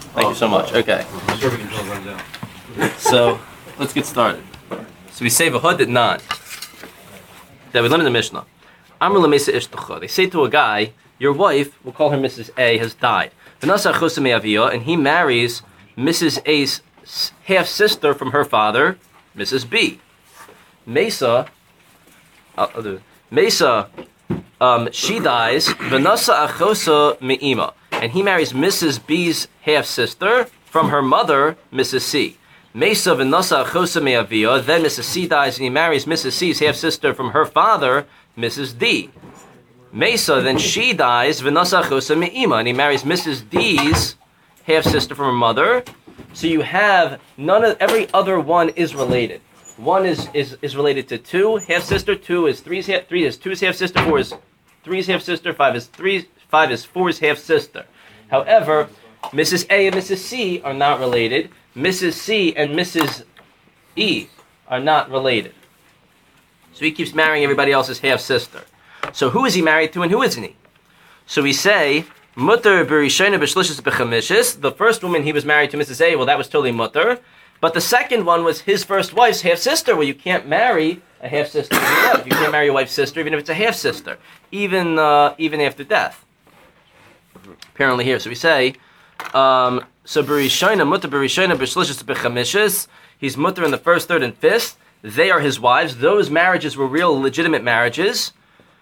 Thank you so much. Okay. So let's get started. So we say v'hod did not. That we learn in the Mishnah. Amr l'meisa ishtacha. They say to a guy, your wife, we'll call her Mrs. A, has died. V'nasa chusa me'aviyah, and he marries Mrs. A's half-sister from her father, Mrs. B. Mesa, she dies, v'nasa achosa me'ima, and he marries Mrs. B's half-sister from her mother, Mrs. C. Mesa v'nasa achosa me'aviyah, then Mrs. C dies and he marries Mrs. C's half-sister from her father, Mrs. D. Mesa, then she dies, v'nasa achosa me'ima, and he marries Mrs. D's half-sister from her mother. So you have every other one is related. One is related to two, half-sister, two is two's half-sister, four is three's half-sister, five is four's half-sister. However, Mrs. A and Mrs. C are not related. Mrs. C and Mrs. E are not related. So he keeps marrying everybody else's half-sister. So who is he married to and who isn't he? So we say, Mutter b'rishayna b'shlishis b'chamishis. The first woman he was married to, Mrs. A, well, that was totally mutter. But the second one was his first wife's half-sister. Well, you can't marry a half-sister of your wife. You can't marry your wife's sister, even if it's a half-sister, even after death. Apparently here. So we say, so b'rishayna, mutter b'rishayna b'shlishis b'chamishis. He's mutter in the first, third, and fifth. They are his wives. Those marriages were real, legitimate marriages.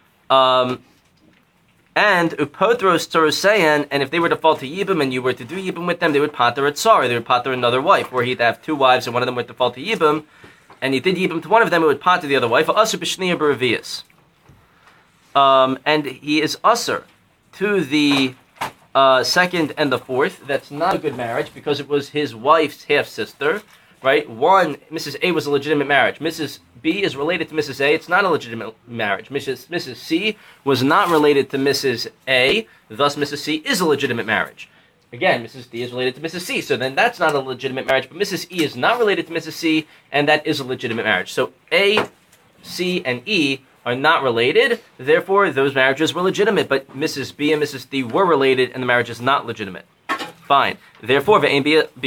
And upotros toroseyan, and if they were to fall to yibum and you were to do yibum with them, they would pater a tsar, they would pater another wife, where he'd have two wives and one of them were to fall to yibum, and he did yibum to one of them, it would pater the other wife. Asur b'shniya b'revius. And he is asur to the second and the fourth. That's not a good marriage because it was his wife's half-sister, right? One, Mrs. A was a legitimate marriage. Mrs. B is related to Mrs. A. It's not a legitimate marriage. Mrs. C was not related to Mrs. A. Thus, Mrs. C is a legitimate marriage. Again, Mrs. D is related to Mrs. C. So then that's not a legitimate marriage. But Mrs. E is not related to Mrs. C, and that is a legitimate marriage. So A, C, and E are not related. Therefore, those marriages were legitimate. But Mrs. B and Mrs. D were related, and the marriage is not legitimate. Fine. Therefore, were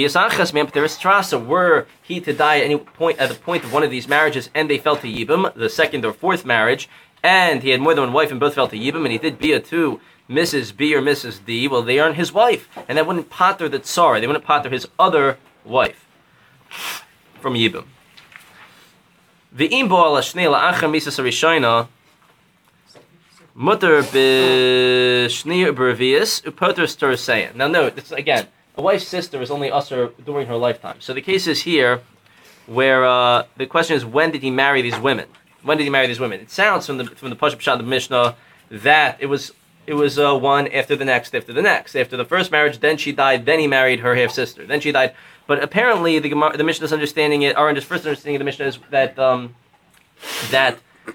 he to die at any point at the point of one of these marriages, and they fell to yibum, the second or fourth marriage, and he had more than one wife and both fell to yibum, and he did bia to Mrs. B or Mrs. D, well, they aren't his wife, and that wouldn't pater the tsar. They wouldn't pater his other wife from yibum. V'im bo ala shnei la'achar misas harishayna mutter b'shnei b'revius upoter storoseyan. Now note, this, again, a wife's sister is only usher during her lifetime. So the case is here where the question is, when did he marry these women? When did he marry these women? It sounds from the Pashup Pshat of the Mishnah that it was one after the next, after the next. After the first marriage, then she died, then he married her half-sister. Then she died. But apparently the Mishnah's understanding it, our first understanding of the Mishnah is that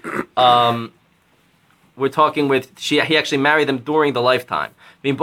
we're talking with, he actually married them during the lifetime. If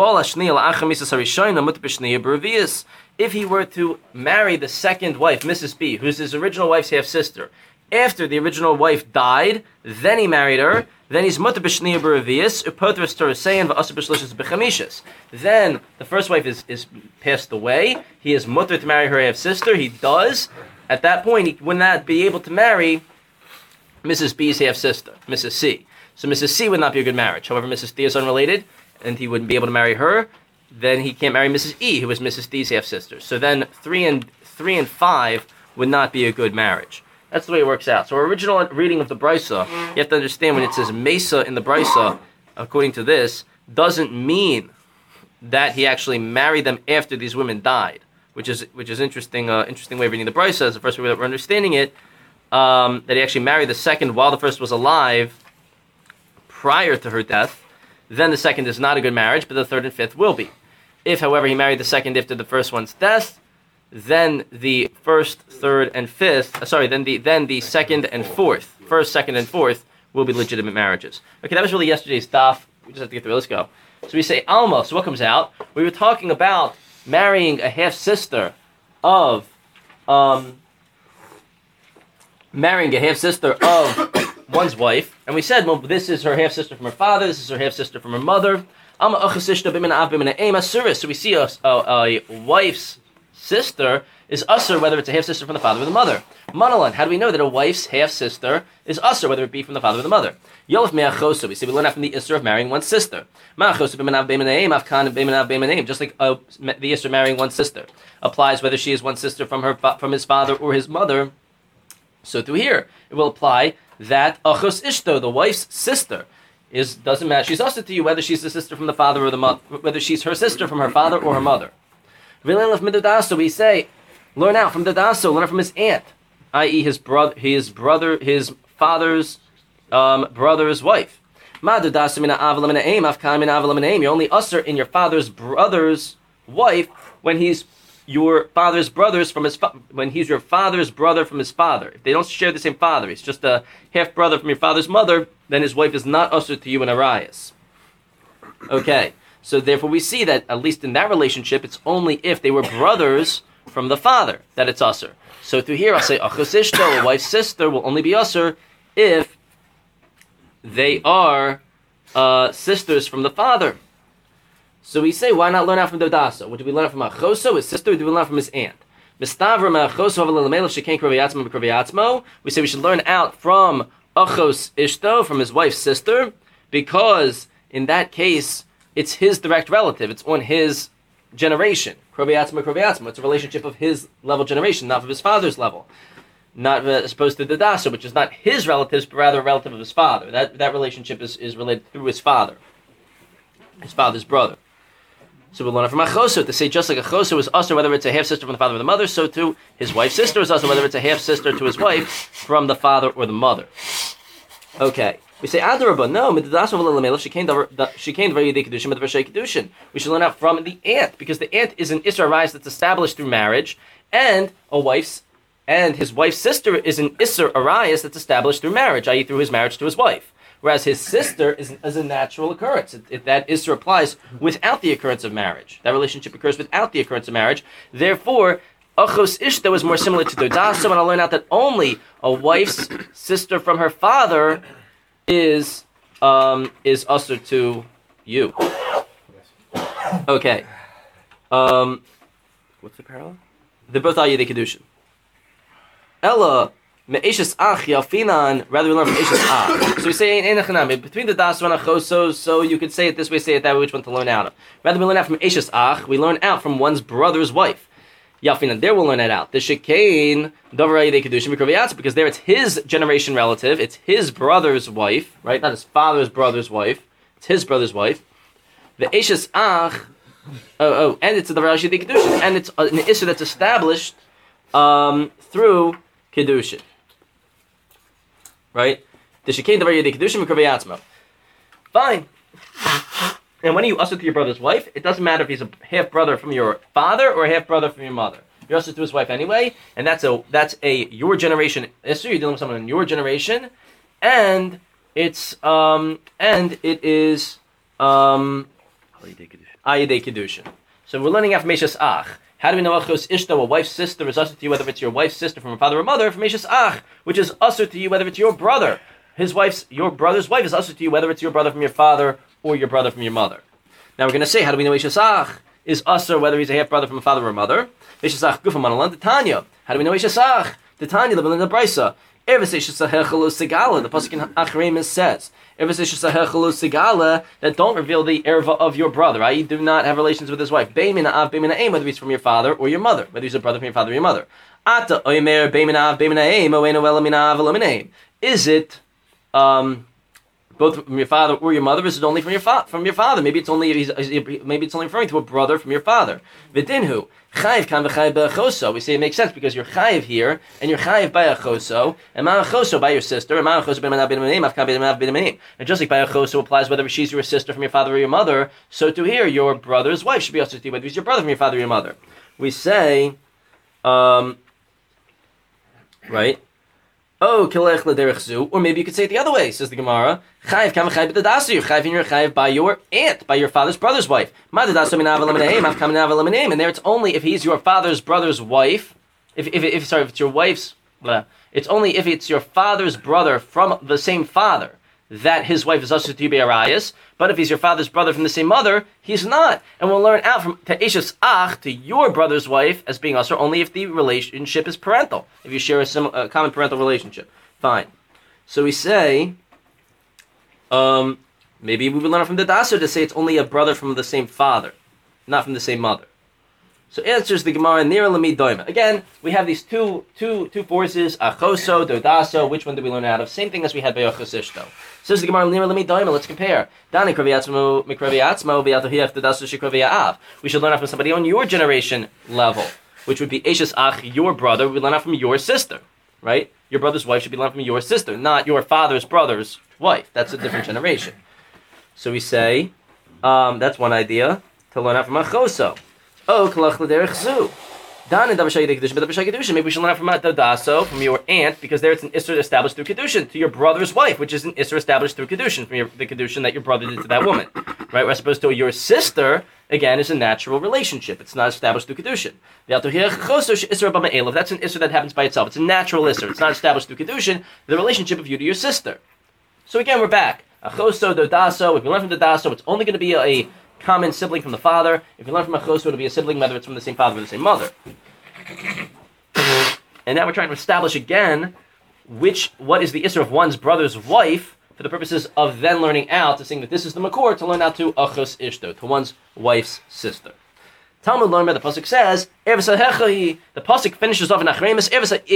he were to marry the second wife, Mrs. B, who's his original wife's half-sister, after the original wife died, then he married her, then he's mutter b'shniya b'revius, upotros toroseyan v'asur b'shlishis b'chamishis. Then the first wife is passed away, he is mutter to marry her half-sister, he does. At that point, he would not be able to marry Mrs. B's half-sister, Mrs. C. So Mrs. C would not be a good marriage. However, Mrs. D is unrelated, and he wouldn't be able to marry her. Then he can't marry Mrs. E, who is Mrs. D's half-sister. So then 3 and 5 would not be a good marriage. That's the way it works out. So our original reading of the Brisa, you have to understand when it says Mesa in the Brisa, according to this, doesn't mean that he actually married them after these women died, which is interesting. Interesting way of reading the Brisa is the first way that we're understanding it. That he actually married the second while the first was alive, prior to her death. Then the second is not a good marriage, but the third and fifth will be. If, however, he married the second after the first one's death, then the first, third, and fifth, then the second and fourth, first, second, and fourth will be legitimate marriages. Okay, that was really yesterday's daf. We just have to get through. Let's go. So we say Alma. So what comes out? We were talking about marrying a half-sister of one's wife, and we said, well, this is her half-sister from her father, this is her half-sister from her mother. So we see a wife's sister is usher, whether it's a half sister from the father or the mother. Manalan, how do we know that a wife's half sister is usher, whether it be from the father or the mother? Yolef me'achoso, we learn out from the isser of marrying one's sister. Ma'achoso b'menav b'menaim, afkan b'menav b'menaim, just like the isser marrying one's sister applies whether she is one sister from his father or his mother. So through here, it will apply that achos ishto, the wife's sister, doesn't matter. She's usher to you whether she's the sister from the father or the mother, whether she's her sister from her father or her mother. So we say, learn out from the daso, learn out from his aunt, i.e. his father's brother's wife. You're only usher in your father's brother's wife when he's your father's brother's from his when he's your father's brother from his father. If they don't share the same father, he's just a half brother from your father's mother, then his wife is not usher to you in Arias. Okay, so therefore we see that at least in that relationship, it's only if they were brothers from the father that it's usher. So through here I'll say achos ishto, a wife's sister, will only be usher if they are sisters from the father. So we say, why not learn out from the daso? What do we learn out from achoso, his sister, or do we learn out from his aunt? We say we should learn out from achos ishto, from his wife's sister, because in that case, it's his direct relative. It's on his generation. It's a relationship of his level generation, not of his father's level. Not as opposed to the daso, which is not his relatives, but rather a relative of his father. That relationship is related through his father's brother. So we'll learn from achoso to say just like achoso is usher whether it's a half sister from the father or the mother, so too his wife's sister is usher whether it's a half sister to his wife from the father or the mother. Okay, we say adarabah. No, we should learn out from the aunt, because the aunt is an isra arise that's established through marriage, and his wife's sister is an isra arise that's established through marriage, i.e. through his marriage to his wife. Whereas his sister is a natural occurrence. That isra applies without the occurrence of marriage. That relationship occurs without the occurrence of marriage. Therefore, achos ishto is more similar to dodaso, and I'll learn out that only a wife's sister from her father is usher to you. Okay. What's the parallel? They're both al yedei kedushin. Ella. Me'eshes ach yalfinan, rather we learn from eshes ach. So we say between the daso and achoso, so you could say it this way, say it that way, which one to learn out of. Rather we learn out from eshes ach, we learn out from one's brother's wife. Yalfinan, there we'll learn that out. The shekain davar yedei kedushin b'kroviyatz, because there it's his generation relative, it's his brother's wife, right? Not his father's brother's wife, it's his brother's wife. The eshes ach, and it's a davar yedei kedushin, and it's an issue that's established through kedushin. Right? Fine. And when you usher to your brother's wife, it doesn't matter if he's a half brother from your father or a half brother from your mother. You're usher to his wife anyway, and that's a your generation issue. You're dealing with someone in your generation, and it is Ayidei Kedushin. So we're learning after Meshes Ach. How do we know achos ishto, a wife's sister, is usher to you whether it's your wife's sister from her father or mother? From Meshes Ach, which is usher to you whether it's your brother. Your brother's wife is usher to you whether it's your brother from your father or your brother from your mother. Now we're going to say, how do we know Meshes Ach is usher whether he's a half brother from a father or a mother? Meshes Ach gufa manalan Titania. How do we know Meshes Ach? Titania living in the Brisa. The pasuk in Achreim says, that don't reveal the erva of your brother, i.e. do not have relations with his wife. Whether he's from your father or your mother, whether he's a brother from your father or your mother. Is it both from your father or your mother? Is it only from your father? Maybe it's only referring to a brother from your father. Vidinhu. Chayiv kan v'chayiv b'achoso. We say it makes sense because you're chayiv here and you're chayiv by achoso, and ma'achoso by your sister, and ma'achoso b'manav b'namanim, afkan b'manav b'namanim. And just like by achoso applies whether she's your sister from your father or your mother, so to here your brother's wife should be also to you whether he's your brother from your father or your mother. We say, right? Oh, kilech l'derech zu, or maybe you could say it the other way. Says the Gemara, chayiv kam v'chayiv b'dadasu. You're chayiv and you're chayiv by your aunt, by your father's brother's wife. Ma dadasu minav eliminaim, af kam minav eliminaim. And there, it's only if he's your father's brother's wife. If it's your wife's, it's only if it's your father's brother from the same father. that his wife is asur to you be'arayas, but if he's your father's brother from the same mother, he's not. And we'll learn out from Ta'eshes Ach, to your brother's wife, as being asur only if the relationship is parental, if you share a common parental relationship. Fine. So we say, maybe we would learn from the Daso to say it's only a brother from the same father, not from the same mother. So answers the Gemara Nira Lamid Doima. Again, we have these two forces, Achoso, Dodaso. Which one do we learn out of? Same thing as we had by Achosishto. Says the Gemara Nira Lamid Doima. Let's compare. Dani Kraviatzmo Mikraviatzmo Beatohiach Dodaso Shikravia. We should learn out from somebody on your generation level, which would be Eshes Ach, your brother. We learn out from your sister, right? Your brother's wife should be learned from your sister, not your father's brother's wife. That's a different generation. So we say, that's one idea to learn out from Achoso. Oh, kalach l'derech zu. Dan in Davashay Kedushin, but Davashay Kedushin. Maybe we should learn out from Dodaso, from your aunt, because there it's an Isser established through Kedushin, to your brother's wife, which is an Isser established through Kedushin, from the Kedushin that your brother did to that woman. Right? As opposed to your sister, again, is a natural relationship. It's not established through Kedushin. That's an Isser that happens by itself. It's a natural Isser. It's not established through Kedushin, the relationship of you to your sister. So again, we're back. Achoso, Dodaso. If we learn from Dodaso, it's only going to be a common sibling from the father. If you learn from Achoso, it'll be a sibling, whether it's from the same father or the same mother. And now we're trying to establish again what is the Isser of one's brother's wife, for the purposes of then learning out to saying that this is the Makor, to learn out to Achos Ishto, to one's wife's sister. Talmud learned by the pasuk says, the pasuk finishes off in Achremis,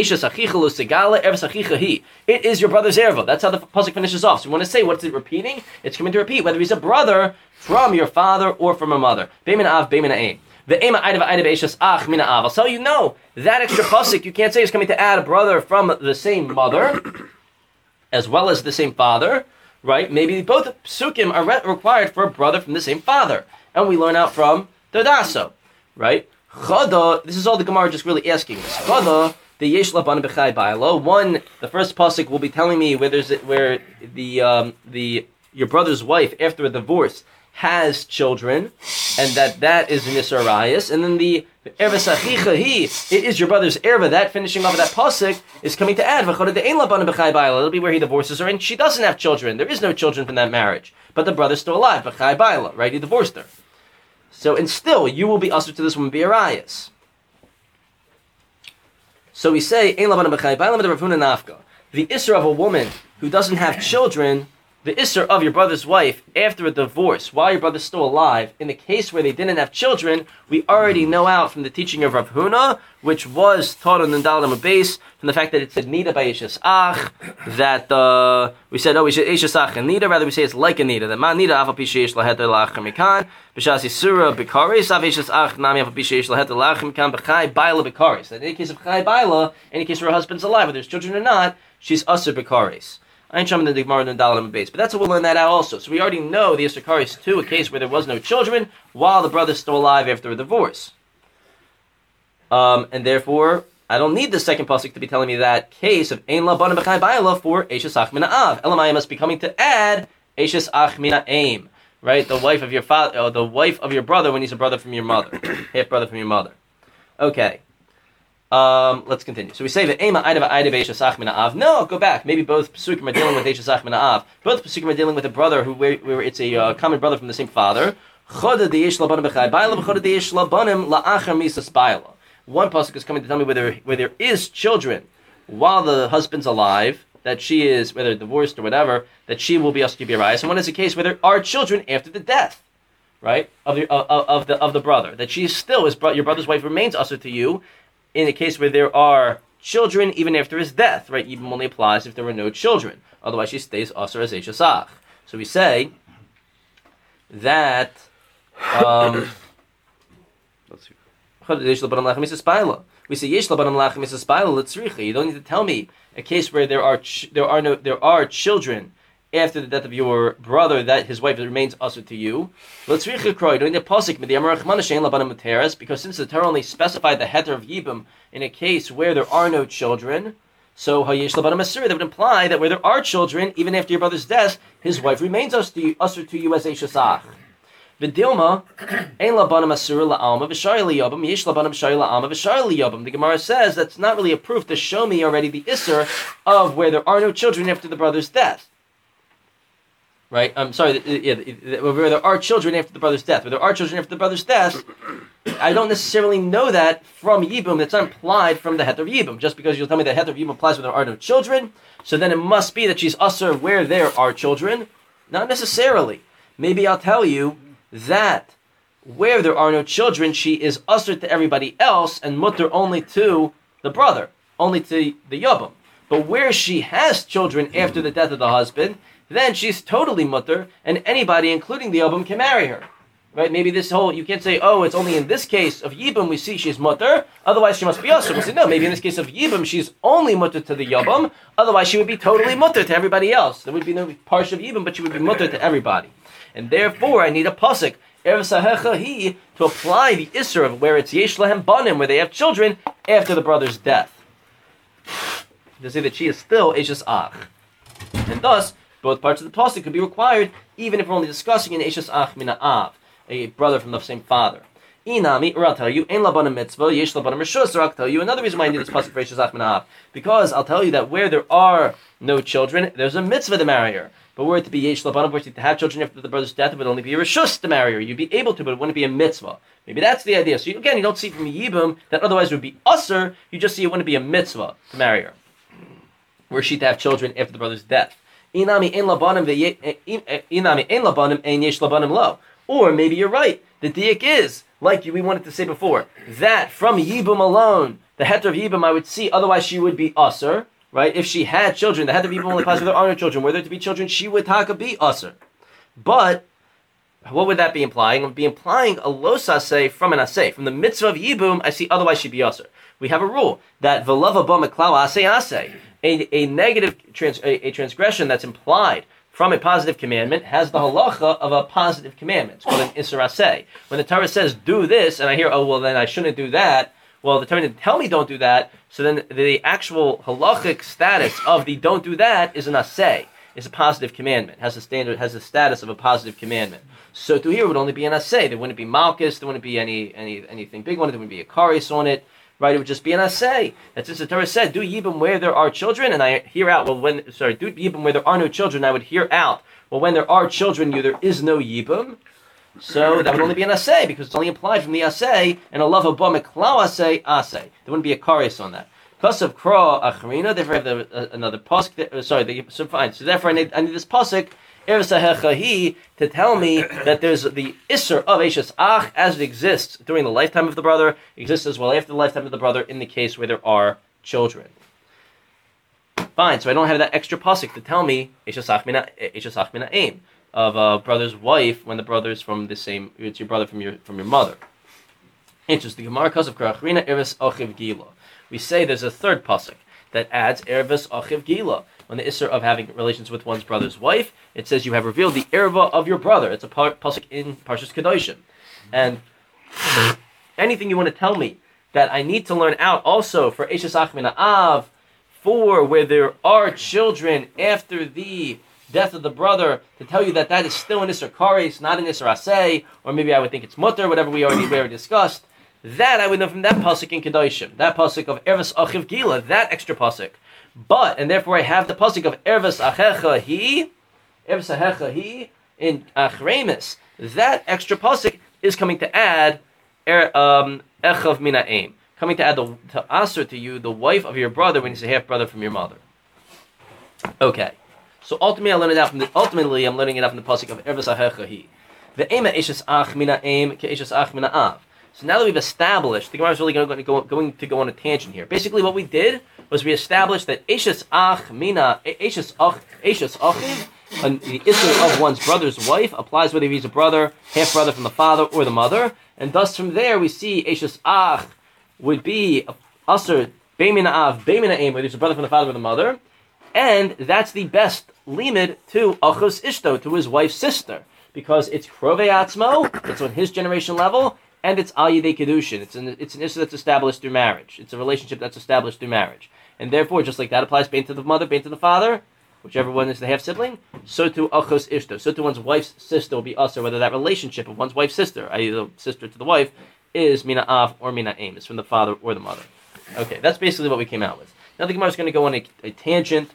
it is your brother's erva. That's how the pasuk finishes off. So you want to say, what's it repeating? It's coming to repeat whether he's a brother from your father or from a mother. I'll tell you, no, that extra pasuk you can't say is coming to add a brother from the same mother as well as the same father, right? Maybe both psukim are required for a brother from the same father. And we learn out from Dodaso, right? Chada, this is all the Gemara just really asking us. Chada, the yesh laban b'chai ba'alo. One, the first pasuk will be telling me where your brother's wife after a divorce has children, and that is an Isser Arayis. And then the Erva Sachicha it is your brother's Erva. That finishing off of that pasuk is coming to add V'chada de'ein laban b'chai ba'alo. It'll be where he divorces her, and she doesn't have children. There is no children from that marriage, but the brother's still alive. B'chai ba'alo, right? He divorced her. So, and still, you will be usher to this woman be'arayas. So we say, the Isser of a woman who doesn't have children, the Isser of your brother's wife after a divorce, while your brother's still alive, in the case where they didn't have children, we already know out from the teaching of Rav Huna, which was taught on the Dalam base, from the fact that it said Nida by Eshes Ach, that we said, we should Eshes Ach and Nida, rather we say it's like a Nida, that Ma Nida Afa Pishesh Laheter Lachem Mikan, B'Shas Yisura B'Karis, Av Eshes Ach Nami Afa Pishesh Laheter Lachem Mikan, B'Chai Baila B'Karis. That in the case of Chai Baila, in the case where her husband's alive, whether there's children or not, she's Asur B'Karis. I ain't showing the Gemara and the Dalam base, but that's what we'll learn that out also. So we already know the Isser Karis too, a case where there was no children while the brother's still alive after a divorce. And therefore, I don't need the second pasuk to be telling me that case of Ein La Bana B'Chai Ba'ila for Eshes Ach Mina Av. Elamai must be coming to add Eshes Ach Mina Aim, right? The wife of your father, or the wife of your brother when he's a brother from your mother, half brother from your mother. Okay. Let's continue. So we say that Ema Aida Aida Eshes Ach Mina Av. No, go back. Maybe both psukim are dealing with Eshes Ach Mina Av. Both psukim are dealing with a brother where it's a common brother from the same father. Choda Deyesh Labanim B'Chai Ba'ila, Choda Deyesh Labanim La'achar Misas Ba'ila. One pasuk is coming to tell me where there is children while the husband's alive, that she is, whether divorced or whatever, that she will be asked to be arise. And one is a case where there are children after the death, right, of the brother, that she still is your brother's wife remains usher to you. In a case where there are children even after his death, right, even only applies if there were no children. Otherwise, she stays usher as Eshes Ach. So we say that. Let's see. We say Yesh Labanam Lachem Misas Baila L'tzricha. You don't need to tell me a case where there are children after the death of your brother that his wife remains usher to you. L'tzricha Kroi. You don't need a pasuk with the Amar Rachmana Shein Labanam Materas, because since the Torah only specified the heter of Yibam in a case where there are no children, so Hayesh Labanam Asur, that would imply that where there are children, even after your brother's death, his wife remains usher to you as Eshes Ach. V'dilma, ein labanim asur la'alma v'shari liyabim, yesh labanim shari la'alma v'shari liyabim. The Gemara says that's not really a proof to show me already the Isser of where there are no children after the brother's death. right? I'm sorry, where there are children after the brother's death. Where there are children after the brother's death, I don't necessarily know that from Yibum. That's not implied from the Heter of Yibum. Just because you'll tell me that Heter of Yibum applies where there are no children, so then it must be that she's usher where there are children. Not necessarily. Maybe I'll tell you that where there are no children, she is usher to everybody else and mutter only to the brother, only to the Yibum. But where she has children after the death of the husband, then she's totally mutter, and anybody, including the Yibum, can marry her. Right? Maybe this whole, you can't say, oh, it's only in this case of Yibum we see she's mutter, otherwise she must be usher. We'll say, no, maybe in this case of Yibum she's only mutter to the Yibum, otherwise she would be totally mutter to everybody else. There would be no part of Yibum, but she would be mutter to everybody. And therefore, I need a pasuk, Erev Sahecha Hi, to apply the Isser of where it's Yesh Lahem Banim, where they have children after the brother's death. To say that she is still Eshes Ach. And thus, both parts of the pasuk could be required, even if we're only discussing an Eshes Ach Mina Av, a brother from the same father. Inami, or I'll tell you, Ein Labanim Mitzvah, Yesh Labanim Rishus, or I'll tell you another reason why I need this pasuk for Eshes Ach Mina Av. Because I'll tell you that where there are no children, there's a mitzvah to marry her. But were it to be Yesh Labanim, were it to have children after the brother's death, it would only be a Rishus to marry her. You'd be able to, but it wouldn't be a mitzvah. Maybe that's the idea. So again, you don't see from Yibum that otherwise would be usher, you just see it wouldn't be a mitzvah to marry her. Were she to have children after the brother's death. Inami ein labanim ein yesh labanim lo. Or maybe you're right. The diak is, like we wanted to say before, that from Yibum alone, the heter of Yibum I would see, otherwise she would be usher, right? If she had children, the heter of Yibum only applies where there are no children. Were there to be children, she would taka be usher. But what would that be implying? It would be implying a los aseh from an aseh. From the mitzvah of Yibum, I see otherwise she'd be usher. We have a rule that v'lava ba meklau aseh aseh. A negative transgression that's implied from a positive commandment has the halacha of a positive commandment. It's called an Isser Aseh. When the Torah says, do this, and I hear, oh, well, then I shouldn't do that. Well, the Torah didn't tell me don't do that, so then the actual halachic status of the don't do that is an Aseh. It's a positive commandment. It has the status of a positive commandment. So to here would only be an Aseh. There wouldn't be Malchus, there wouldn't be anything big on it, there wouldn't be a Karis on it. Right, it would just be an aseh. That's just the Torah said, do Yibum where there are children, and I hear out, do Yibum where there are no children, I would hear out, well, when there are children, there is no Yibum. So that would only be an aseh, because it's only implied from the aseh, and a love of ba meklau aseh, aseh. There wouldn't be a kares on that. Plus of kra acharina, therefore I have another pasuk, so fine. So therefore I need this pasuk, Erev Sahecha Hi, to tell me that there's the Isser of Eshes Ach as it exists during the lifetime of the brother, exists as well after the lifetime of the brother in the case where there are children. Fine, so I don't have that extra pasuk to tell me Eshes Ach Mina Aim of a brother's wife when the brother's from the same, it's your brother from your mother. Interesting. Gemara Kasav Krachrina Erev Achiv Gila. We say there's a third pasuk that adds Erev Achiv Gila. On the Isser of having relations with one's brother's wife, it says you have revealed the erva of your brother. It's a pasuk in Parshas Kedoshim. And anything you want to tell me that I need to learn out also for Eshes Ach Mina Av, for where there are children after the death of the brother, to tell you that is still an Isser Kares, not an Isser Aseh, or maybe I would think it's Mutter, whatever we already discussed. That I would know from that pasuk in Kedoshim, that pasuk of Erves Achiv Gila, that extra pasuk. But, and therefore I have the pasuk of Erves Achecha Hi in Achremis. That extra pasuk is coming to add Echav Mina Aim, coming to add to Aser to you, the wife of your brother, when he's a half brother from your mother. Okay, so ultimately I'm learning it out from the pasuk of Erves Achecha Hi. The Ema Eshes Ach Mina Aim ke Eshes Ach Mina Av. So now that we've established, the Gemara is really going to go on a tangent here. Basically, what we did was we established that Eshes Ach Mina, Eshes Achiv, the issue of one's brother's wife applies whether he's a brother, half brother from the father or the mother, and thus from there we see Eshes Ach would be Aser Beimina Av Beimina Aim, whether he's a brother from the father or the mother, and that's the best limit to Achos Ishto, to his wife's sister, because it's Krovei Atzmo, it's on his generation level. And it's Al Yidei Kedushin. It's an issue that's established through marriage. It's a relationship that's established through marriage. And therefore, just like that applies bein to the mother, bein to the father, whichever one is the half-sibling, so to Achos Ishto. So to one's wife's sister will be Aser, whether that relationship of one's wife's sister, i.e. the sister to the wife, is Mina Av or Mina Aim. It's from the father or the mother. Okay, that's basically what we came out with. Now the Gemara is going to go on a tangent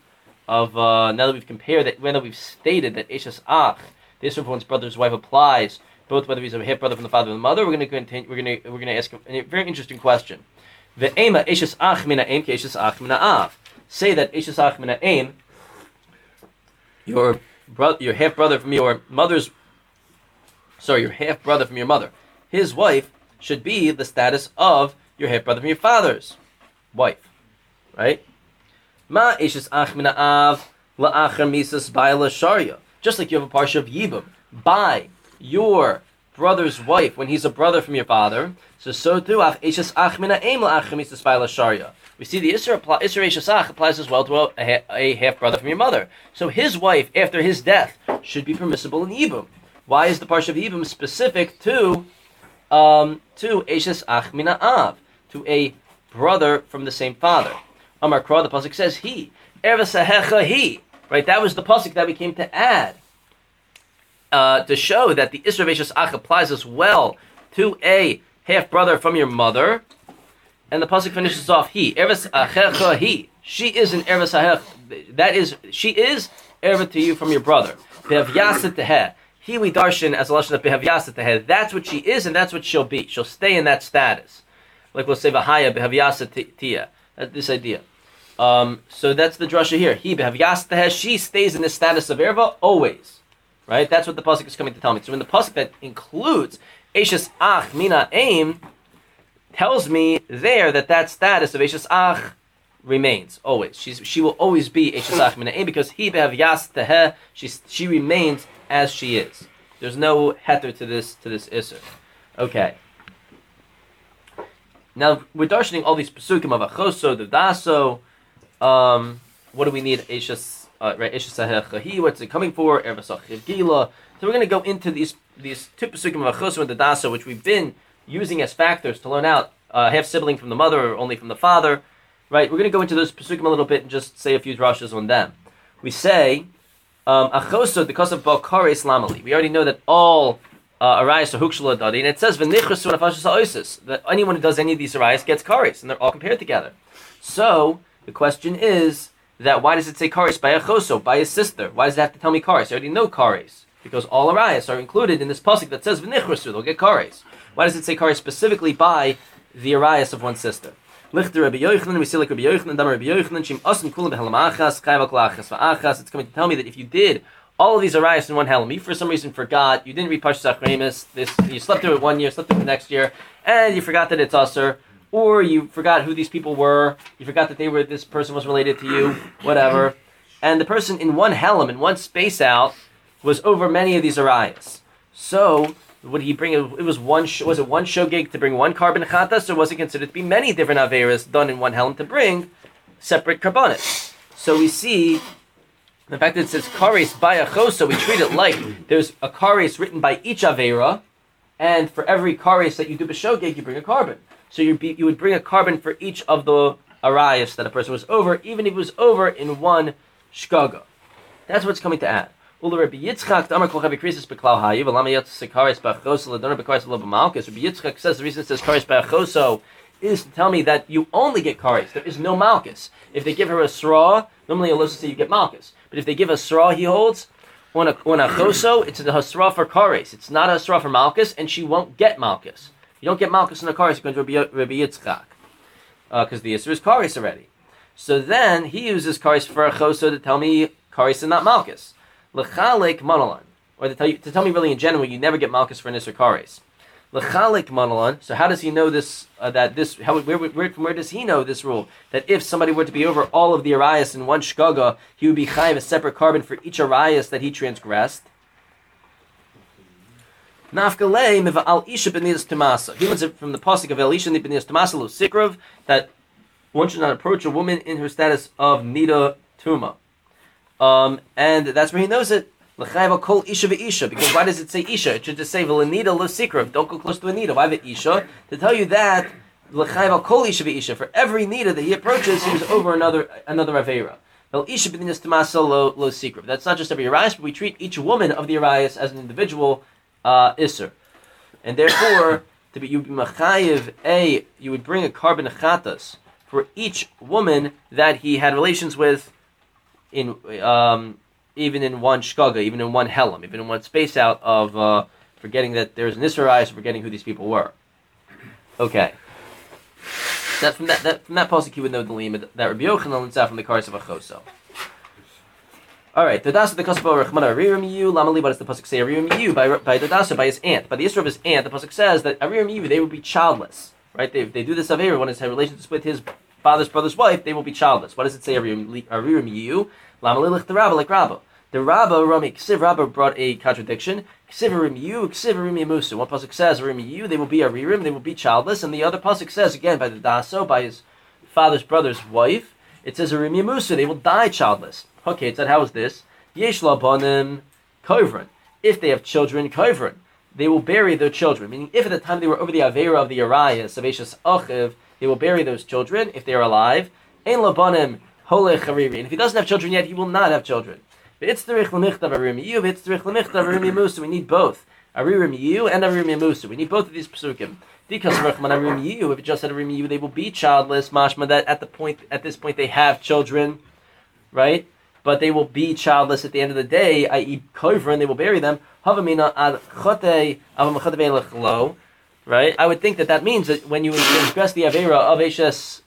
of now that we've compared that, when we've stated that Eshes Ach, the issue of one's brother's wife, applies both whether he's a half brother from the father or the mother. We're going to continue. We're going to ask a very interesting question. Ve'ema Eshes Ach mina Aim ke Eshes Ach mina Av. Say that Eshes Ach mina Aim, your half brother from your mother's, your half brother from your mother, his wife should be the status of your half brother from your father's wife, right? Ma Eshes Ach mina Av la'achar misas ba'ala sharia. Just like you have a parsha of Yibum by your brother's wife when he's a brother from your father, so too Eshes Ach mina Aim la'achar misas ba'ala sharia. We see the Isser Eshes Ach applies as well to a half brother from your mother. So his wife after his death should be permissible in Yibum. Why is the parsha of Yibum specific to Eshes Ach mina Av, to a brother from the same father? Amar Kra, the pasuk says he. Ervasahecha he. Right, that was the pasuk that we came to add to show that the Isra of Eshes Ach applies as well to a half brother from your mother. And the pasuk finishes off he. Ervasahecha he. She is an Ervasahecha. That is, she is Erva to you from your brother. Behavyasat teheh. He we darshan as a lashon of behavyasat teheh. That's what she is, and that's what she'll be. She'll stay in that status. Like we'll say v'haya behavyasat tia. This idea. So that's the drasha here. He behavyasat, she stays in the status of erva always, right? That's what the pasuk is coming to tell me. So in the pasuk that includes Eshes Ach mina Aim, tells me there that status of Eshes Ach remains always. She will always be Eshes Ach mina Aim because he behavyasat, she remains as she is. There's no heter to this isser. Okay. Now we're darshaning all these pesukim of Achoso, the Daso. What do we need? Eshes Ahecha. What's it coming for? Ervasachiv Gila. So we're going to go into these two pesukim of Achoso and the Daso, which we've been using as factors to learn out half sibling from the mother or only from the father. Right? We're going to go into those pesukim a little bit and just say a few drashas on them. We say Achoso because of Balkares Lamali. We already know that all arayas are hukshla dadi, and it says v'nichrasu nafashas ha'osis, that anyone who does any of these arayas gets kares, and they're all compared together. So the question is that why does it say kares by Achoso, by his sister? Why does it have to tell me kares? I already know kares because all arayas are included in this pasuk that says v'nichrasu, they'll get kares. Why does it say kares specifically by the arayas of one sister? Lichter Rabbi Yochanan, we see like Rabbi Yochanan, Damar Rabbi Yochanan, Shim Asim Kulam Behelam Achas, Chayv Klachas Va'achas. It's coming to tell me that if you did all of these arayas in one helam, you for some reason forgot, you didn't read Parshas Achremis, you slept through it one year, slept through it the next year, and you forgot that it's Asur, or you forgot who these people were, you forgot that this person was related to you, whatever, and the person in one helam, in one space out, was over many of these arayas. So, would he bring, it was one shogeg to bring one carbon chatas, or was it considered to be many different averas done in one helam to bring separate karbonis? So we see, the fact that it says kares by Achoso, we treat it like there's a kares written by each avera, and for every kares that you do b'shogeg, you bring a carbon. So you would bring a carbon for each of the arayas that a person was over, even if it was over in one shkaga. That's what's coming to add. Rabbi Yitzchak says the reason it says kares by Achoso is to tell me that you only get kares. There is no malchus. If they give her a sra, normally you'll say you get malchus. But if they give a sra, he holds, on a choso, it's a hasra for kares. It's not a hasra for malchus, and she won't get malchus. You don't get malchus in a kares according to Rabbi Yitzchak, because the Yisr is kares already. So then he uses kares for a choso to tell me kares and not malchus. L'chalik manalan, or to tell me really in general, you never get malchus for an Yisr kares. L'chalik manalan. So how does he know this? Where does he know this rule? That if somebody were to be over all of the arayas in one shkaga, he would be chayiv a separate carbon for each arayas that he transgressed. Nafkalei miva'al isha b'nidas tamasa. He learns it from the pasuk of Elisha b'nidas tamasa lo sikrav, that one should not approach a woman in her status of nida tuma. And that's where he knows it. L'chayva kol isha v'isha. Because why does it say isha? It should just say v'lenida lo sikrav. Don't go close to a nida. Why v'isha? To tell you that l'chayva kol isha v'isha. For every nida that he approaches, he's over another avera. Well, isha b'nidas tamasa lo sikrav. That's not just every arayas, but we treat each woman of the arayas as an individual isser, and therefore you'd be machayiv you would bring a carbon chatas for each woman that he had relations with in even in one shkaga, even in one helam, even in one space out of forgetting that there's an Israel, forgetting who these people were. Okay. That from that pasuk you would know the limit that Rabbi Yochanan learns out from the Kares of Achoso. All right, the das the kaspa rachmana aririm you lamali. What does the pasuk say? Aririm you by the dasa by his aunt. By the Yisro of his aunt, the pasuk says that aririm you they will be childless. Right? If they do this avera when it's had relations with his father's brother's wife, they will be childless. What does it say? Aririm you lamali lich the rabba like rabba. The rabba Rami Ksiv Rabba brought a contradiction. Ksivarim you, Ksivarim yamusu. One pasuk says Arim you, they will be aririm, they will be childless, and the other pasuk says again by the daso, by his father's brother's wife, it says Arim yamusu, they will die childless. Okay, it said how is this? Yesh labanim kovrin. If they have children, kovrin, they will bury their children. Meaning, if at the time they were over the avera of the Araya, Savashas Achiv, they will bury those children if they are alive. Ein labanim holech hariri. And if he doesn't have children yet, he will not have children. We need both Aririm Yu and Aririm Yamusu. We need both of these psukim. Because Aririm Yu, if it just said Aririm Yu, they will be childless. Mashma that at this point they have children, right? But they will be childless at the end of the day. I.e., kovrin, they will bury them. Havamina ad chote avamachadevei right? I would think that means that when you transgress the avera of Eshes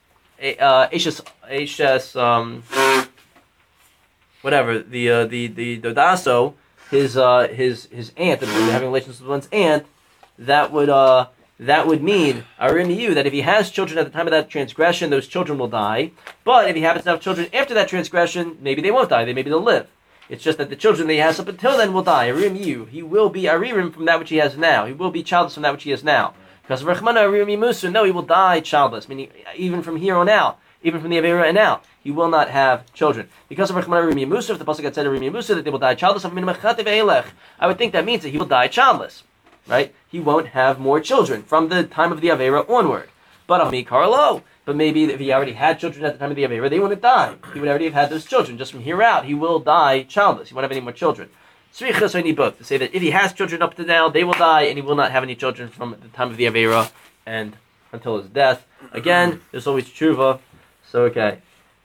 whatever the dodaso, his aunt, having relations with one's aunt, that would mean Arim you that if he has children at the time of that transgression, those children will die. But if he happens to have children after that transgression, maybe they won't die. Maybe they'll live. It's just that the children that he has up until then will die. Arim you, he will be Aririm from that which he has now. He will be childless from that which he has now. Because of Rechmana Arim Musu, no, he will die childless. Meaning even from here on out. Even from the Avera and out, he will not have children. Because of Rechmana Rimi Musa, if the pasuk had said Rimi Musa that they will die childless, I would think that means that he will die childless, right? He won't have more children from the time of the Avera onward. But Ami Karlo, but maybe if he already had children at the time of the Avera, they wouldn't die. He would already have had those children. Just from here out, he will die childless. He won't have any more children. So I need both to say that if he has children up to now, they will die, and he will not have any children from the time of the Avera and until his death. Again, there's always tshuva. So, okay.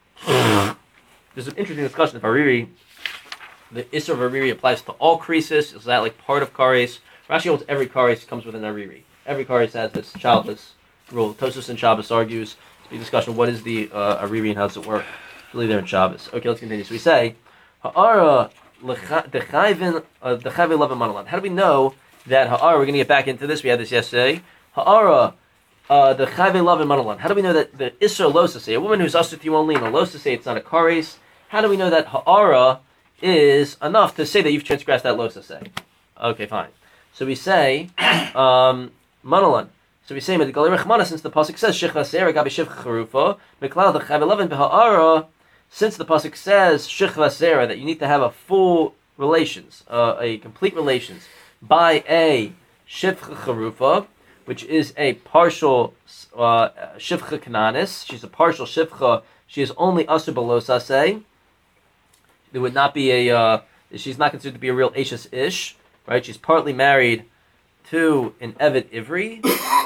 There's an interesting discussion of Hariri. The Isser of Hariri applies to all krisis. Is that like part of kares? Rashi holds every kares comes with an Hariri. Every kares has this childless rule. Tosus and Shabbos argues. There's a big discussion. What is the Hariri and how does it work? It's really there in Shabbos. Okay, let's continue. So we say, Ha'ara dechayvin levin manalan. How do we know that Ha'ara, we're going to get back into this. We had this yesterday. Ha'ara the chayve love and manalan. How do we know that the isra losase, a woman who's asut you only in a losase, it's not a kares? How do we know that ha'ara is enough to say that you've transgressed that losase? Okay, fine. So we say manalan. So we say medigal rechmana, since the pasuk says shich vasera gabi shivcha charufa meklal the chayve love and ha'ara. Since the pasuk says shich vasera that you need to have a full relations, a complete relations by a shivcha charufa, which is a partial shivcha kananis. She's a partial shivcha. She is only asur balosase. There would not be she's not considered to be a real Ashes Ish, right? She's partly married to an Evet Ivri.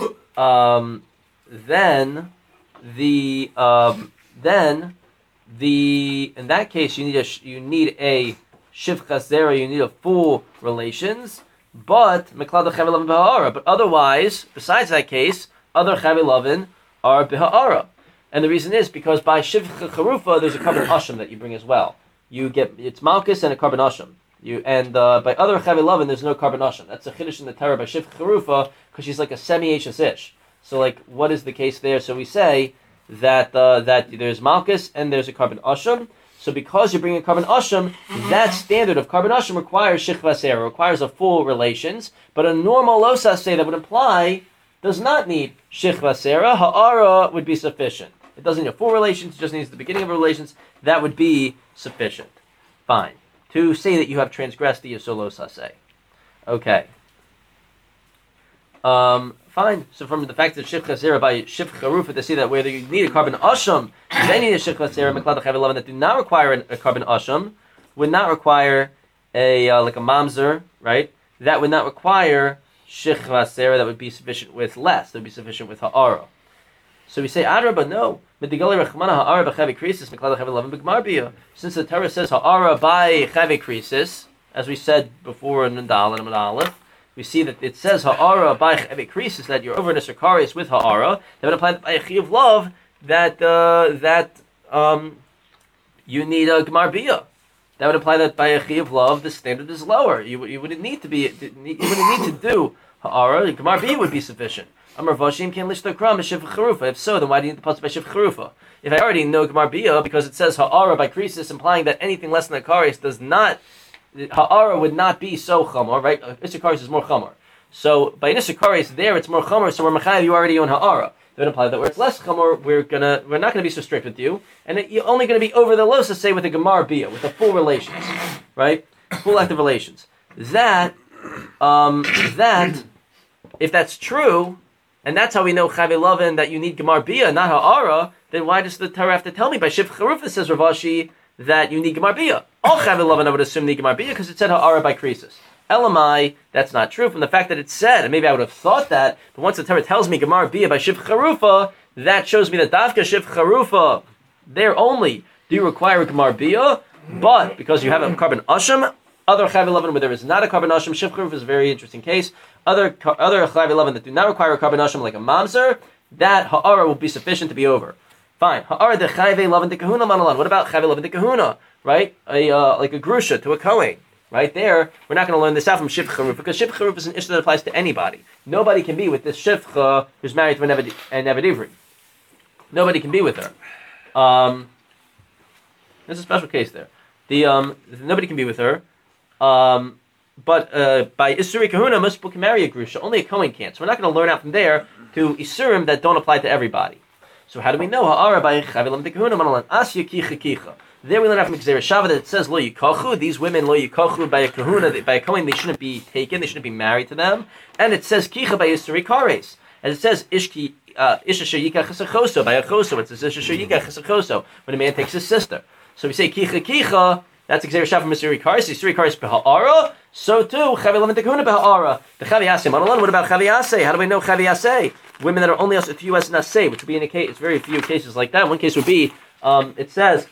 In that case you need a shivcha zera. You need a full relations. But otherwise, besides that case, other chavilavin are biha'ara. And the reason is because by shivcha charufa, there's a carbon asham that you bring as well. You get, it's malchus and a carbon asham. By other chavilavin, there's no carbon asham. That's a chiddush in the Torah by shivcha charufa, because she's like a semi-ashes ish. So like, what is the case there? So we say that there's malchus and there's a carbon asham. So because you're bringing carbon asham, that standard of carbon asham requires shichva sera, requires a full relations, but a normal losase that would imply does not need shichva sera. Ha'ara would be sufficient. It doesn't need a full relations, it just needs the beginning of relations. That would be sufficient. Fine. To say that you have transgressed the yisur losase. Okay. Fine. So from the fact that shivcha zera by shivcha rufa to see that whether you need a carbon asham, then you need a shivcha zera meklad chav that do not require a carbon asham, would not require a like a mamzer, right? That would not require shivcha zera. That would be sufficient with less. That would be sufficient with ha'ara. So we say Adra, but no. Since the Torah says ha'ara by chave krisis, as we said before in Nandal and Aleph, we see that it says ha'ara by chave krisis, that you're over in a Sakaris with ha'ara. That would apply by a chi of love that you need a gemar bia. That would imply that by a chi of love the standard is lower. You wouldn't need to do ha'ara. Gemar bia would be sufficient. Amar Vashim can lish the kram shiv charufa. If so, then why do you need the pasuk by shiv charufa? If I already know gemar bia because it says ha'ara by krisis, implying that anything less than a kares does not, ha'ara would not be so chamor, right? Isser kares is more chamor. So by Isser kares there it's more chamor. So we're mechayev, you already own ha'ara. That would imply that where it's less chamor, we're not gonna be so strict with you, and you're only gonna be over the losa say with a gemar bia, with the full relations, right? Full active relations. That if that's true. And that's how we know Chavi Lovin that you need Gemar Bia, not Ha'ara, then why does the Torah have to tell me by Shiv Charufa says Rav Ashi that you need Gemar Bia? All Chavi Lovin I would assume need Gemar Bia because it said Ha'ara by Krisis. Elamai, that's not true from the fact that it said, and maybe I would have thought that, but once the Torah tells me Gemar Bia by Shiv Charufa, that shows me that Davka Shiv Charufa, there only do you require a Gemar Bia, but because you have a carbon Asham, other Chavi Lovin where there is not a carbon Asham, Shiv Charufa is a very interesting case. Other Chavi Lovin that do not require a carbon Asham like a Mamzer, that Ha'ara will be sufficient to be over. Fine. Ha'ara de Chavi Lovin de Kahuna Manalan. What about Chavi Lovin de Kahuna? Right? Like a Grusha to a Kohen. Right there, we're not going to learn this out from Shivcha because Shivcha is an issue that applies to anybody. Nobody can be with this Shivcha who's married to an Eved Ivri. Nobody can be with her. There's a special case there. Nobody can be with her. But by Isuri Kahuna, most people can marry a Grusha. Only a Kohen can't. So we're not going to learn out from there to Isurim that don't apply to everybody. So how do we know? Ha'ara by Chavilam de Kahuna Manalan Asya Kicha Kicha. There we learn out from Gzeira Shava that it says Lo Yikachu. These women Lo Yikachu by a Kahuna, by a Kohen, they shouldn't be taken. They shouldn't be married to them. And it says Kicha by Isuri Kares. As it says Isha Shayika Chesachoso by a Choso. It says Isha Shayika Chesachoso when a man takes his sister. So we say Kicha Kicha. That's Gzeira Shava from Isuri Kares. Isuri Kares Beha'ara. So too Chavilam de Kahuna Beha'ara. The Chaviase Manalan. What about Chaviase? How do we know Chaviase? Women that are only us a few as Naseh, which would be in a case. It's very few cases like that. One case would be it says.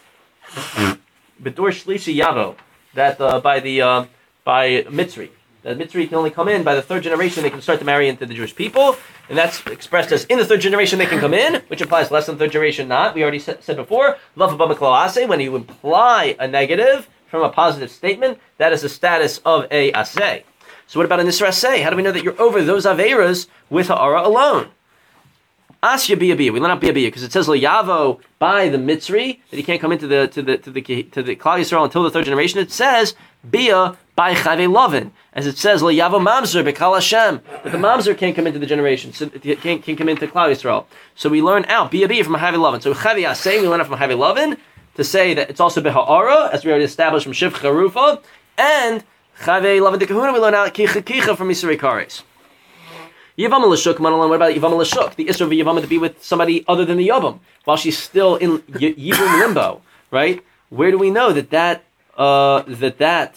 Bedur Shlishi Yavo, that by Mitzri. That Mitzri can only come in by the third generation, they can start to marry into the Jewish people, and that's expressed as in the third generation they can come in, which implies less than third generation not. We already said before, when you imply a negative from a positive statement, that is the status of a aseh. So what about an Isra aseh? How do we know that you're over those averas with ha'ara alone? Asya bia bia. We learn out bia bia because it says lo yavo by the Mitzri that he can't come into the Klal Yisrael until the third generation. It says bia by Chave Lovin, as it says lo yavo mamzer bekal Hashem, that the mamzer can't come into the generation, so it can't come into Klal Yisrael. So we learn out bia bia from Chave Lovin. So Chave Asay we learn out from Chave Lovin to say that it's also beha'ara, as we already established from Shiv Charufa, and Chave Lovin de Kahuna we learn out kicha kicha from Yisrei Kares. Yavama Lashuk, Manalan, what about Yavama Lashuk? The Isra of Yavama to be with somebody other than the Yavam, while she's still in Yibum limbo, right? Where do we know that Avera,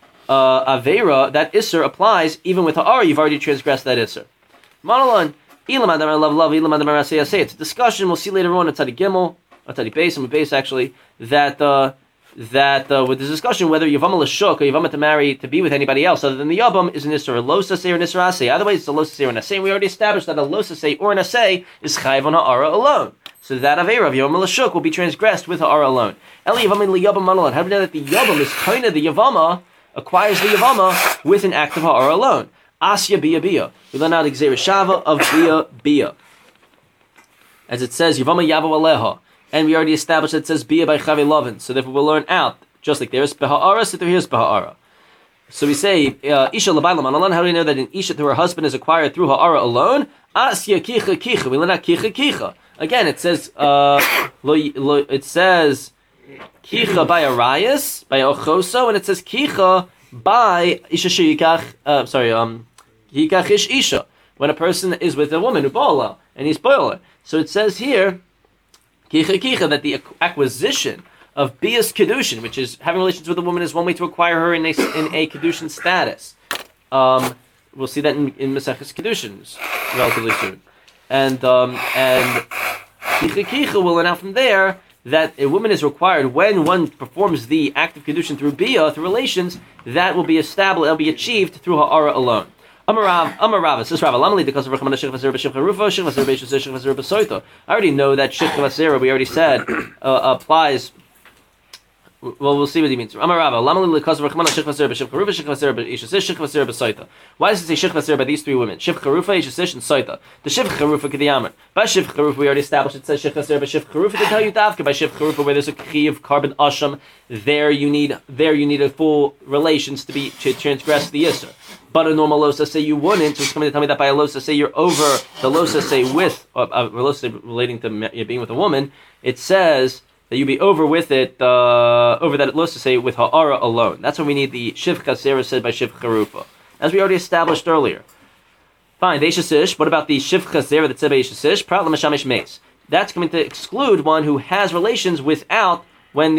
that Isra applies even with Ha'ara? You've already transgressed that Isra. Manalan, it's a discussion, we'll see later on at Tzadi Gimel, at Tzadi Beis, and Beis actually, that with this discussion whether Yavama Lashuk or Yavama to marry to be with anybody else other than the Yavam is an Isra, a Losasei or an Isra Asei. Otherwise it's a Losasei or an Asei. We already established that a Losasei or an Asei is Chayiv on Ha'ara alone. So that Avera of Yavama Lashuk will be transgressed with Ha'ara alone. Eli Yavama L'Yavam Manalan. How do we know that the Yavam is kind of the Yavama, acquires the Yavama with an act of Ha'ara alone? Asya Bia Bia. We learn out Gzeira Shava of Bia Bia. As it says, Yavama Yavo Aleha. And we already established that it says Bia by Chavi Lovin. So therefore we'll learn out, just like there is Beha'ara, so there is Beha'ara. So we say, Isha L'Bayla Manalan, how do we know that an Isha to her husband is acquired through Ha'ara alone? Asya Kicha Kicha. We learn out Kicha Kicha. Again, it says, it says Kicha by Arias, by Ochoso, and it says Kicha by Isha Shiyikach, Yikach Ish Isha. When a person is with a woman, Ubala, and he's boiler. So it says here, Kicha Kicha, that the acquisition of Bias Kedushin, which is having relations with a woman, is one way to acquire her in a Kedushin status. We'll see that in Maseches Kedushin relatively soon. And We'll learn out from there that a woman is required when one performs the act of kedushin through bia, through relations, that will be established, that'll be achieved through ha'ara alone. Amarav, says Rav, I already know that shich vasera, we already said, applies. Well, we'll see what he means. Why does it say shich vasera by these three women? Shif charufa, ishasish, and soita. The shif charufa k'diyaman. By shif charufa, we already established it says shich vasera by shif charufa. They tell you davka by shif charufa where there's a chi of carbon asham. There you need a full relations to transgress the yisr. But a normal losa say you wouldn't. So it's coming to tell me that by a losa say you're over the losa say with losa relating to being with a woman. It says that you be over with it, over that losa say with ha'ara alone. That's when we need the shiv chasera said by shiv charufa, as we already established earlier. Fine, deishasish. What about the shiv chasera that said by deishasish? Prat l'mashamish meis. That's going to exclude one who has relations without when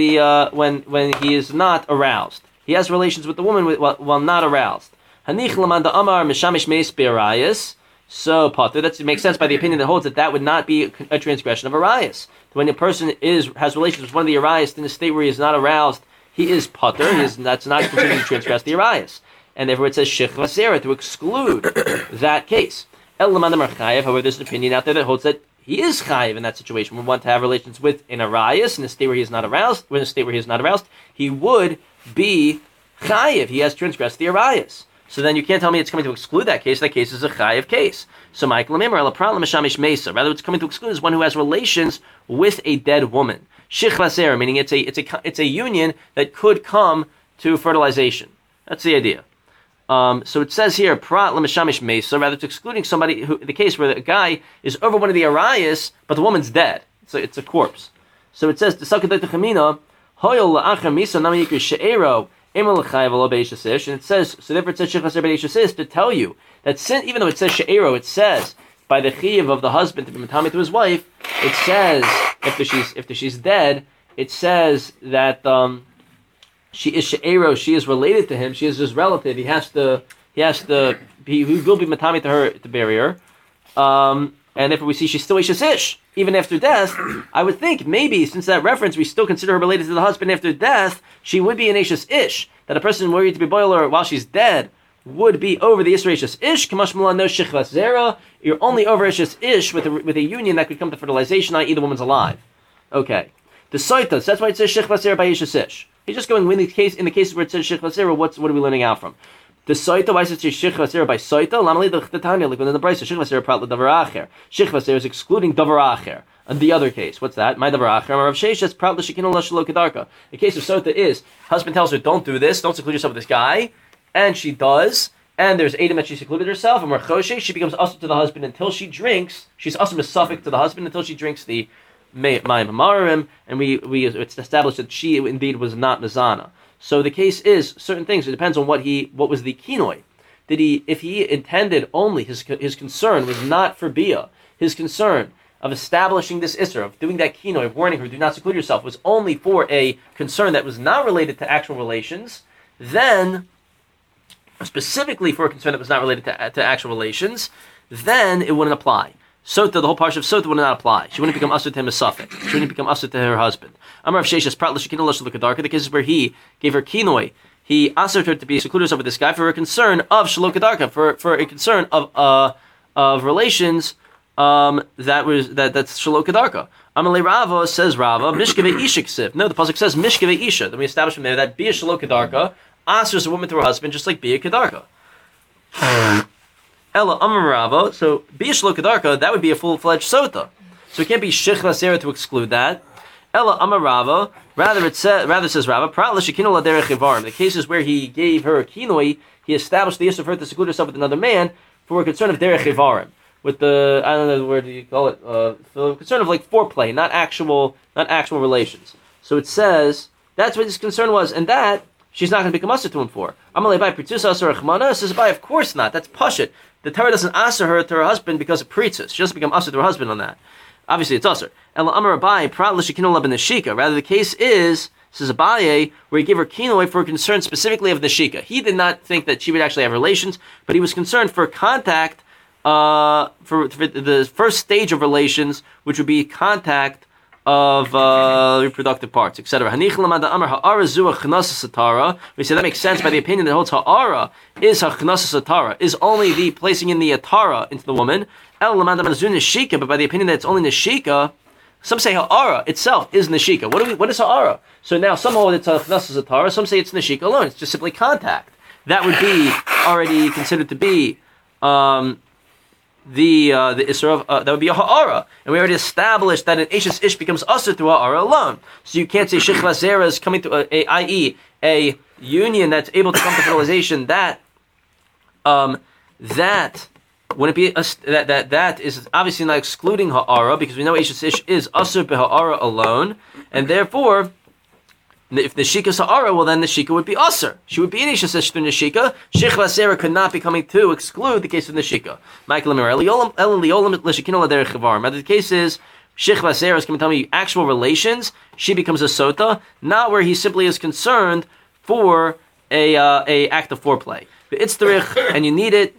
he is not aroused. He has relations with the woman while not aroused. Hanich lamanda amar mishamish meis be'arayas. So Potter, that makes sense by the opinion that holds that would not be a transgression of arayas. When a person has relations with one of the arayas in a state where he is not aroused, he is Potter. That's not considered to transgress the arayas, and therefore it says shich vasera to exclude that case. El lamanda mar chayev. However, there's an opinion out there that holds that he is chayev in that situation. We want to have relations with an arayas in a state where he is not aroused. He would be chayev. He has transgressed the arayas. So then you can't tell me it's coming to exclude that case. That case is a chayiv case. So Michael Rather, it's coming to exclude is one who has relations with a dead woman. Shich vaser, meaning it's a union that could come to fertilization. That's the idea. So it says here, prat l'meshamish mesa. Rather, it's excluding somebody the case where the guy is over one of the arayas, but the woman's dead. So it's a corpse. So it says the sakadaytachamina hoyol la'achar misa nami yikri she'ero. And it says, so therefore it says Shich Vaser to tell you that even though it says She'ero, it says by the Chiyav of the husband to be Matami to his wife, it says if she's dead, it says that she is She'ero, she is related to him, she is his relative. He will be Matami to her to bury her. And therefore we see she's still Ishes Ish. Even after death, I would think maybe, since that reference, we still consider her related to the husband after death, she would be an Ishes Ish. That a person worried to be boiler while she's dead would be over the Isra Ishes Ish. Kamash Mulan no Shich Vasera. You're only over Ishes Ish with a union that could come to fertilization, i.e. the woman's alive. Okay. The Soitas, that's why it says Shich Vasera by Ishes Ish. He's just going in the cases where it says Shich Vasera, what are we learning out from? The Soita, why does it say Shich Vasera by Soita? Lamali the Tanya, like when in the Brisa, Shich Vasera prat l'davar acher. Shich Vasera is excluding davar acher. And the other case, what's that? My davar acher. Rav Sheshes prat l'shikinu l'shelo kedarka. The case of Soita is husband tells her, "Don't do this. Don't seclude yourself with this guy," and she does. And there's Adam that she secluded herself, and Merchoshe, she becomes usher to the husband until she drinks. She's usher misafik to the husband until she drinks the mayim hamarim, and it's established that she indeed was not mizana. So the case is certain things. It depends on what was the kinoi. If he intended only his concern was not for bia, his concern of establishing this isser, of doing that kinoi, of warning her, do not seclude yourself, was only for a concern that was not related to actual relations, then specifically for a concern that was not related to actual relations, then it wouldn't apply. Sota, the whole parsha of Sota would not apply. She wouldn't become usher to him as Safek. She wouldn't become usher to her husband. Amar of Sheshes, Prat l'shekino l'shalokadarka, the cases where he gave her kinoi, he asked her to be secluded herself with this guy for a concern of shalokadarka, for a concern of relations that's shalokadarka. Amalei Rava says Rava, Mishkeve Isha Ksiv. No, the pasuk says Mishkeve Isha. Then we establish from there that Bia shalokadarka answers a woman to her husband just like Bia kadarka. Ella Amar Rava, so Bia shalokadarka, that would be a full-fledged sota. So it can't be Shich Vasera to exclude that. Ella Amar Rava, rather says Rava, Prat l'shekino l'derech ivarim. The cases where he gave her a kinoi, he established the issue of her to seclude herself with another man for a concern of derech ivarim. With the, I don't know, where do you call it, the concern of like foreplay, not actual relations. So it says, that's what his concern was, and that she's not going to become usher to him for. Amalei bai pritzus asur achmana, says bai, of course not, that's pashit. The Torah doesn't answer her to her husband because of pritzus. She doesn't become usher to her husband on that. Obviously, it's usher. Ela Amar Abaye, Prat l'shekino la b'neshika. Rather, the case is, says Abaye, where he gave her kinoi for a concern specifically of the shika. He did not think that she would actually have relations, but he was concerned for contact for the first stage of relations, which would be contact of reproductive parts, etc. We say that makes sense by the opinion that holds ha'ara is ha'chnasa satara, is only the placing in the atara into the woman. But by the opinion that it's only neshika, some say ha'ara itself is neshika. What is ha'ara? So now some hold it's ha'chnasa satara, some say it's neshika alone. It's just simply contact. That would be already considered to be the isra of that would be a ha'ara, and we already established that an ashes ish becomes usher through ha'ara alone. So you can't say shechva zera is coming to i.e. a union that's able to come to fertilization that wouldn't be that is obviously not excluding ha'ara, because we know ashes ish is usher b'ha'ara alone, and therefore if the shika is ha'ara, well then the shika would be usher. She would be in ashes ish through the shika. Shechva zera could not be coming to exclude the case of the shika. But the case is shechva zera is going to tell me actual relations. She becomes a sota, not where he simply is concerned for a act of foreplay. And you need it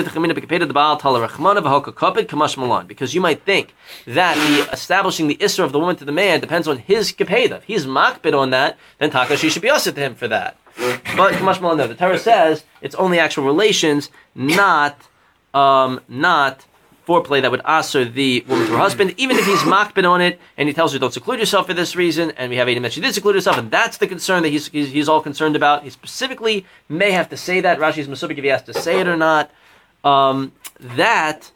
because you might think that the establishing the isra of the woman to the man depends on his kapeda. If he's makbid on that, then she should be usher to him for that. But kamash malan, no. The Torah says it's only actual relations, not foreplay that would answer the woman to her husband, even if he's makbid on it, and he tells her don't seclude yourself for this reason, and we have Adam that she did seclude herself, and that's the concern that he's all concerned about. He specifically may have to say that. Rashi's masubik if he has to say it or not. That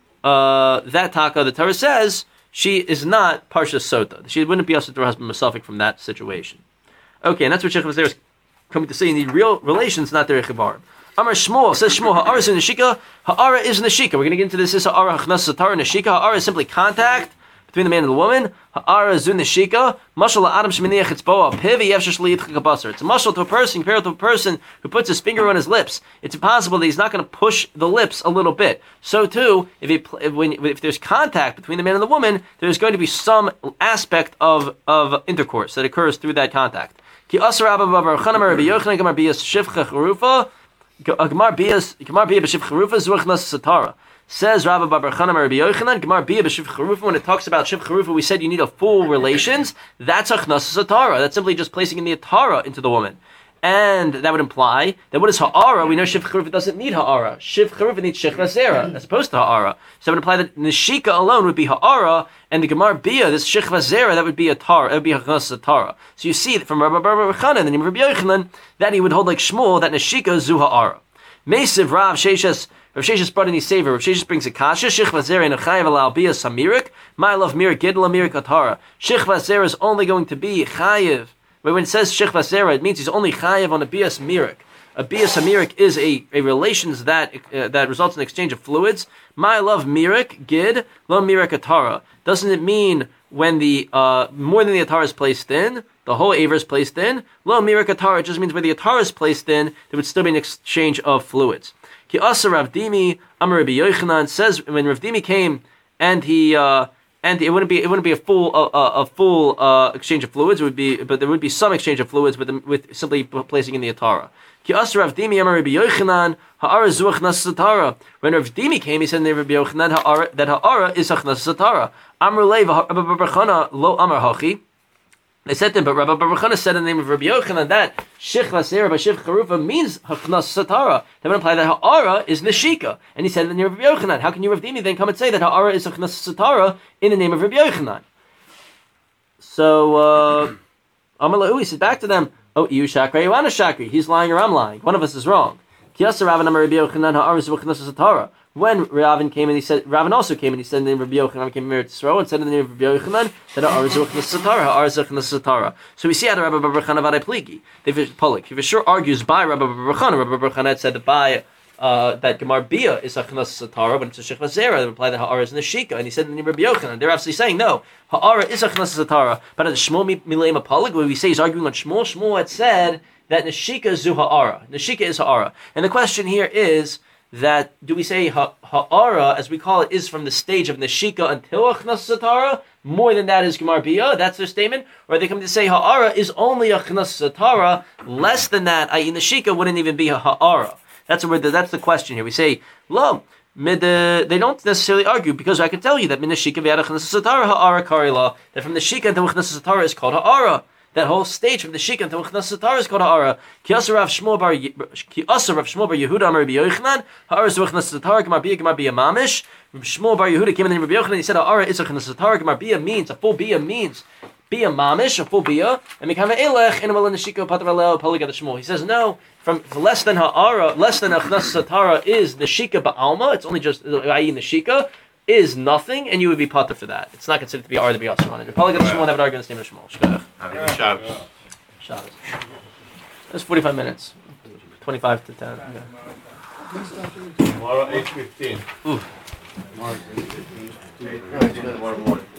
taka, the Torah says she is not parsha sota. She wouldn't be usher to her husband masufik from that situation. Okay, and that's what Sheikh Vazer is coming to say in the real relations, not the rechibarim. Amar Shmuel says Shmuel ha'ara is in neshika. Ha'ara is neshika. We're going to get into this. Is ha'ara ha'chnas satara neshika. Ha'ara is simply contact between the man and the woman. Ha'ara is neshika. Mashal ha'adam sheminiach etzboa pivi yevshesh liyitzchak habasar. It's a mashal to a person compared to a person who puts his finger on his lips. It's impossible that he's not going to push the lips a little bit. So too, if there's contact between the man and the woman, there's going to be some aspect of intercourse that occurs through that contact. Ki asar Rabba Bar Chanam Rabbi Yochanan Gemar Bias Shivcha Charufa. Gemar Bia b'Shiv Charufa Zuachnas Satara. Says Rabbi Bar Chanam Rabbi Yochanan, Gemar Bia b'Shiv Charufa. When it talks about Shiv Charufa, we said you need a full relations. That's Achnas Satara. That's simply just placing in the Atara into the woman. And that would imply that what is ha'ara? We know Shiv Charufa doesn't need ha'ara. Shiv Charufa needs Shechva Zera as opposed to ha'ara. So that would imply that Neshika alone would be ha'ara, and the Gemar Bia, this Shechva Zera, that would be a tar, it would be Hachnas Tara. So you see that from Rabbi Bar Chanan, the name of Rabbi Yochanan, that he would hold like Shmuel, that Neshika zu ha'ara. Mesiv Rav Sheshes brought in his saver. Rav Sheshes brings a kasha. Shechva Zera and Chayav alal Bia Samirik. My love Mirik Gidla Mirik Atara. Shechva Zera is only going to be Chayav. But when it says Shechva Zera, it means he's only chayav on a bias mirik. A bias mirik is a relations that results in exchange of fluids. My love mirik gid lo mirik atara. Doesn't it mean when the more than the atara is placed in, the whole aver is placed in? Lo mirik atara. It just means where the atara is placed in, there would still be an exchange of fluids. Ki asa Rav Dimi Amar Rabbi Yochanan says when Rav Dimi came and he. And it wouldn't be a full exchange of fluids. But there would be some exchange of fluids with simply placing in the atara. Ki asar Rav Dimi Amar Rabbi Yochanan ha'ara zuach nas satara. When Rav Dimi came, he said in the Rabbi Yochanan that ha'ara is achnas satara. Amar lei Rabbi Bar Chana lo amar hachi. They said to him, but Rabbi Bar Chana said in the name of Rabbi Yochanan that Shechva Zera by Shiv Charufa means Hachnas Satara. That would imply that Ha'ara is Neshika. And he said in the name of Rabbi Yochanan, how can you, Rav Dimi, then come and say that Ha'ara is Hachnas Satara in the name of Rabbi Yochanan? So, Amalahu, he said back to them, oh, you Shakri, you Shakri. He's lying or I'm lying. One of us is wrong. Kiyasa Ravan Amar Rabbi Yochanan Ha'ara is Hachnas Satara. When Ravin came and he said, Ravin also came and he said in the name of Rabbi Yochanan, came here to Yisrael and said in the name of Rabbi Yochanan that Satara. So we see out of Rabbi Bar Chana Vadai Pligi. He for sure argues by Rabbi Bar Chana. Rabbi Bar Chana had said that by that Gemar Bia is Achnas Satara, but it's a Shechva Zera that would imply that Ha'ara is Neshika. And he said in the name of Rabbi Yochanan. They're absolutely saying no, Ha'ara is Achnas Satara. But at the Shmuel Mileim Apolig, where we say he's arguing on Shmuel had said that Neshika zu Ha'ara. Neshika is Ha'ara. And the question here is, that do we say ha'ara, as we call it, is from the stage of neshika until achnas satara? More than that is gemar bia. That's their statement. Or are they coming to say ha'ara is only achnas satara? Less than that, i.e., neshika wouldn't even be ha'ara. That's the question here. We say lo They don't necessarily argue because I can tell you that min shika v'yad achnasas satara ha'ara karila, that from the shika until achnasas satara is called ha'ara. That whole stage from the shika until achnasas satara is called ha'ara. Ki asar Rav Shmuel bar Yehuda amar Rabbi Yochanan ha'ara is achnasas satara gemar bia mamish. Rabbi Shmuel bar Yehuda came in Rabbi Yochanan. He said ha'ara is achnasas satara gemar bia means a full bia means. Bia mamish, a full bia, and mikama elech, and in the shika patralel poligad Shmuel. He says no, from less than ha'ara, less than achnasas satara is the shika ba'alma. It's only just i.e. in the shika is nothing, and you would be pater for that. It's not considered to be ar to be asr on it. Poligad Shmuel have an argument in the name of Shmuel. Shabbos. That's 45 minutes, 25 to 10. Okay. Tomorrow 8:15. Ooh. Tomorrow morning.